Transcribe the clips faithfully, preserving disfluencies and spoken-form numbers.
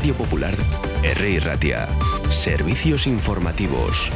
Radio Popular, R I Ratia. Servicios informativos.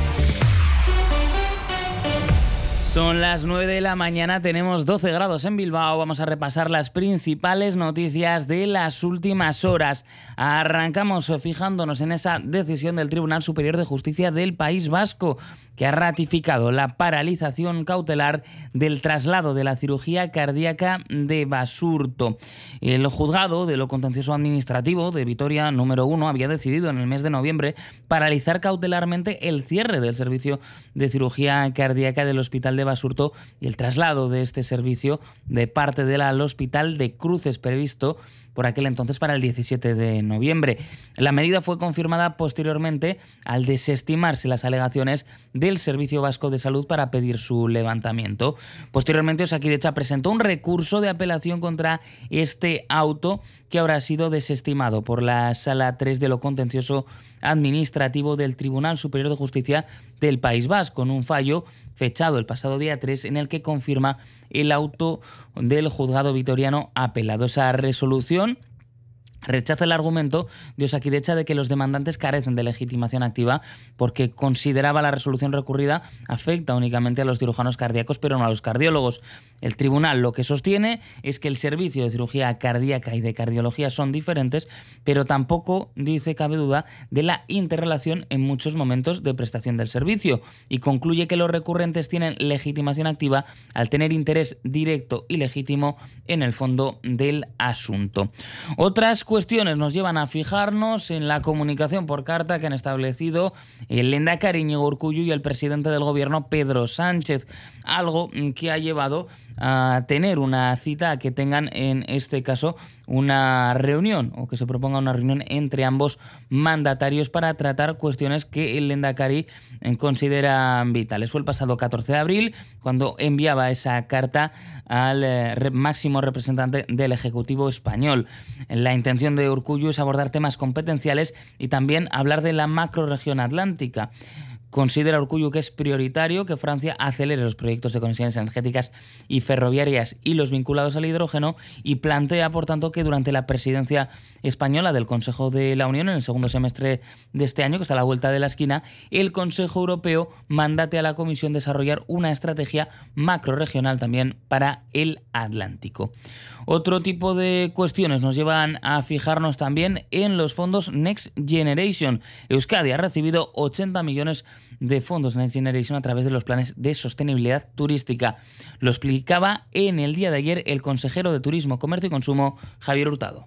Son las nueve de la mañana, tenemos doce grados en Bilbao. Vamos a repasar las principales noticias de las últimas horas. Arrancamos fijándonos en esa decisión del Tribunal Superior de Justicia del País Vasco, que ha ratificado la paralización cautelar del traslado de la cirugía cardíaca de Basurto. El juzgado de lo contencioso administrativo de Vitoria número uno había decidido en el mes de noviembre paralizar cautelarmente el cierre del servicio de cirugía cardíaca del Hospital de Basurto y el traslado de este servicio de parte del al Hospital de Cruces, previsto por aquel entonces para el diecisiete de noviembre. La medida fue confirmada posteriormente al desestimarse las alegaciones del Servicio Vasco de Salud para pedir su levantamiento. Posteriormente, Osakidetza presentó un recurso de apelación contra este auto, que habrá sido desestimado por la Sala tres de lo contencioso administrativo del Tribunal Superior de Justicia del País Vasco, con un fallo fechado el pasado día tres en el que confirma el auto del juzgado vitoriano apelado. Esa resolución rechaza el argumento de Osakidetza de que los demandantes carecen de legitimación activa, porque consideraba la resolución recurrida afecta únicamente a los cirujanos cardíacos, pero no a los cardiólogos. El tribunal lo que sostiene es que el servicio de cirugía cardíaca y de cardiología son diferentes, pero tampoco, dice, cabe duda de la interrelación en muchos momentos de prestación del servicio, y concluye que los recurrentes tienen legitimación activa al tener interés directo y legítimo en el fondo del asunto. Otras cuestiones nos llevan a fijarnos en la comunicación por carta que han establecido el lehendakari Iñigo Urkullu y el presidente del gobierno Pedro Sánchez, algo que ha llevado a tener una cita, que tengan en este caso una reunión, o que se proponga una reunión entre ambos mandatarios para tratar cuestiones que el lehendakari considera vitales. Fue el pasado catorce de abril cuando enviaba esa carta al eh, máximo representante del Ejecutivo español. La intención de Urkullu es abordar temas competenciales y también hablar de la macrorregión atlántica. Considera Urkullu que es prioritario que Francia acelere los proyectos de conexiones energéticas y ferroviarias y los vinculados al hidrógeno, y plantea, por tanto, que durante la presidencia española del Consejo de la Unión, en el segundo semestre de este año, que está a la vuelta de la esquina, el Consejo Europeo mandate a la Comisión desarrollar una estrategia macrorregional también para el Atlántico. Otro tipo de cuestiones nos llevan a fijarnos también en los fondos Next Generation. Euskadi ha recibido ochenta millones de fondos Next Generation a través de los planes de sostenibilidad turística. Lo explicaba en el día de ayer el consejero de Turismo, Comercio y Consumo, Javier Hurtado.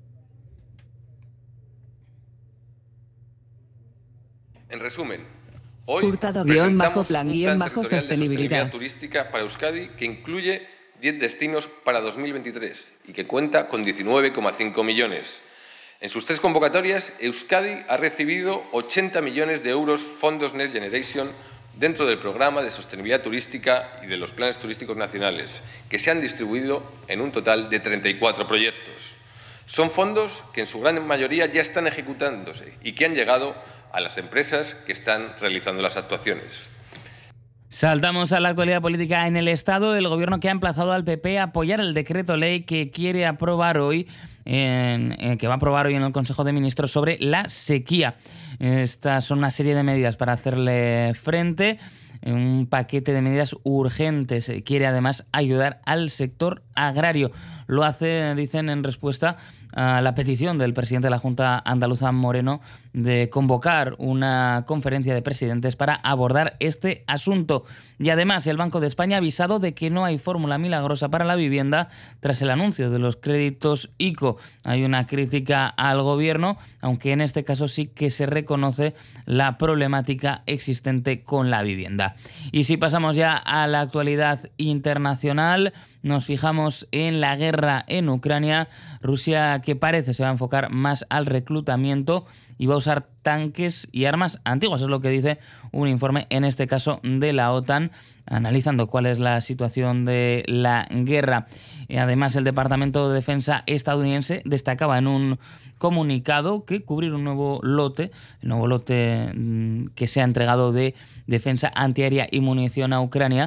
En resumen, hoy Hurtado, presentamos bajo plan, un guión plan bajo territorial sostenibilidad. de sostenibilidad turística para Euskadi que incluye diez destinos para dos mil veintitrés y que cuenta con diecinueve coma cinco millones. En sus tres convocatorias, Euskadi ha recibido ochenta millones de euros fondos Next Generation dentro del programa de sostenibilidad turística y de los planes turísticos nacionales, que se han distribuido en un total de treinta y cuatro proyectos. Son fondos que en su gran mayoría ya están ejecutándose y que han llegado a las empresas que están realizando las actuaciones. Saltamos a la actualidad política en el Estado. El Gobierno que ha emplazado al P P a apoyar el decreto ley que quiere aprobar hoy, en, en, que va a aprobar hoy en el Consejo de Ministros sobre la sequía. Estas son una serie de medidas para hacerle frente. Un paquete de medidas urgentes. Quiere además ayudar al sector agrario. Lo hace, dicen, en respuesta a la petición del presidente de la Junta Andaluza, Moreno, de convocar una conferencia de presidentes para abordar este asunto. Y además, el Banco de España ha avisado de que no hay fórmula milagrosa para la vivienda tras el anuncio de los créditos ICO. Hay una crítica al gobierno, aunque en este caso sí que se reconoce la problemática existente con la vivienda. Y si pasamos ya a la actualidad internacional, nos fijamos en la guerra en Ucrania. Rusia, que parece se va a enfocar más al reclutamiento y va a usar tanques y armas antiguas. Es lo que dice un informe, en este caso de la OTAN, analizando cuál es la situación de la guerra. Además, el Departamento de Defensa estadounidense destacaba en un comunicado que cubrir un nuevo lote, el nuevo lote que se ha entregado de defensa antiaérea y munición a Ucrania,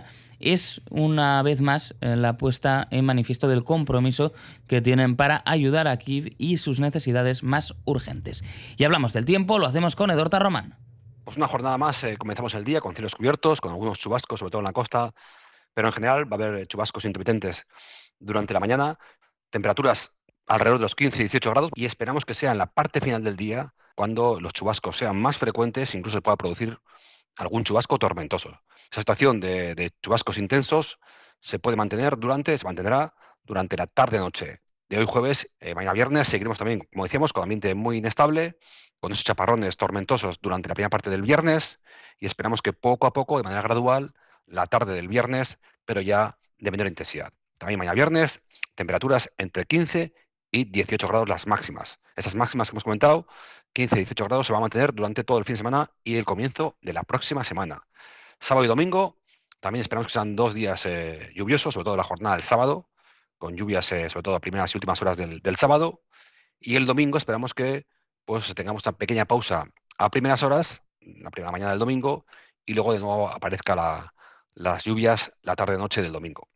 es una vez más la puesta en manifiesto del compromiso que tienen para ayudar a Kiev y sus necesidades más urgentes. Y hablamos del tiempo, lo hacemos con Edorta Román. Pues una jornada más, eh, comenzamos el día con cielos cubiertos, con algunos chubascos, sobre todo en la costa, pero en general va a haber chubascos intermitentes durante la mañana, temperaturas alrededor de los quince a dieciocho grados, y esperamos que sea en la parte final del día cuando los chubascos sean más frecuentes, incluso se pueda producir algún chubasco tormentoso. Esa situación de, de chubascos intensos se puede mantener durante, se mantendrá durante la tarde-noche de hoy jueves. Eh, mañana viernes seguiremos también, como decíamos, con ambiente muy inestable, con esos chaparrones tormentosos durante la primera parte del viernes, y esperamos que poco a poco, de manera gradual, la tarde del viernes, pero ya de menor intensidad. También mañana viernes, temperaturas entre quince y dieciocho grados las máximas. Esas máximas que hemos comentado, quince a dieciocho grados, se van a mantener durante todo el fin de semana y el comienzo de la próxima semana. Sábado y domingo, también esperamos que sean dos días eh, lluviosos, sobre todo la jornada del sábado, con lluvias eh, sobre todo a primeras y últimas horas del, del sábado. Y el domingo esperamos que pues, tengamos una pequeña pausa a primeras horas, la primera mañana del domingo, y luego de nuevo aparezca la, las lluvias la tarde-noche del domingo.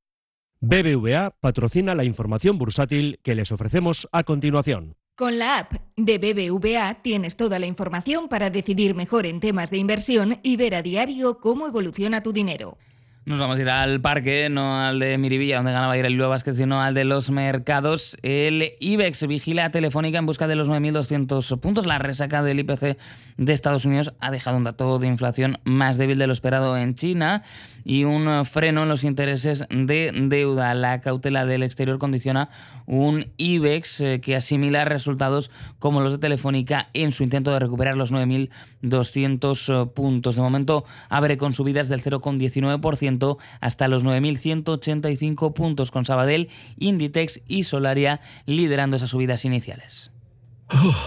B B V A patrocina la información bursátil que les ofrecemos a continuación. Con la app de B B V A tienes toda la información para decidir mejor en temas de inversión y ver a diario cómo evoluciona tu dinero. Nos vamos a ir al parque, no al de Miribilla, donde ganaba ir el Bilbao Basket, sino al de los mercados. El IBEX vigila Telefónica en busca de los nueve mil doscientos puntos. La resaca del I P C de Estados Unidos ha dejado un dato de inflación más débil de lo esperado en China y un freno en los intereses de deuda. La cautela del exterior condiciona un IBEX que asimila resultados como los de Telefónica en su intento de recuperar los nueve mil doscientos puntos. De momento abre con subidas del cero coma diecinueve por ciento hasta los nueve mil ciento ochenta y cinco puntos, con Sabadell, Inditex y Solaria liderando esas subidas iniciales. Oh,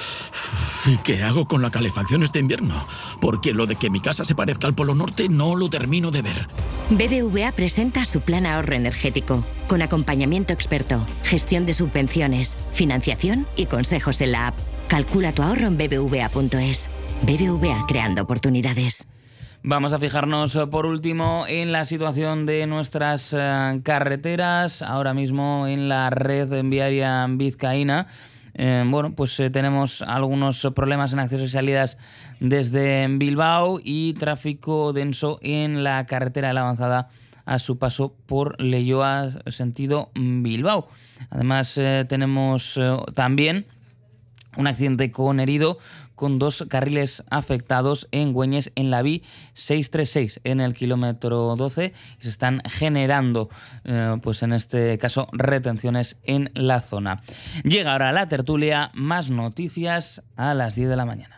¿y qué hago con la calefacción este invierno? Porque lo de que mi casa se parezca al Polo Norte no lo termino de ver. B B V A presenta su plan ahorro energético, con acompañamiento experto, gestión de subvenciones, financiación y consejos en la app. Calcula tu ahorro en b b v a punto es. B B V A, creando oportunidades. Vamos a fijarnos por último en la situación de nuestras uh, carreteras, ahora mismo en la red viaria vizcaína. Eh, bueno, pues eh, tenemos algunos problemas en accesos y salidas desde Bilbao y tráfico denso en la carretera de la Avanzada a su paso por Leioa, sentido Bilbao. Además eh, tenemos eh, también un accidente con herido, con dos carriles afectados en Güeñes, en la B I seiscientos treinta y seis, en el kilómetro doce, y se están generando, eh, pues en este caso, retenciones en la zona. Llega ahora la tertulia, más noticias a las diez de la mañana.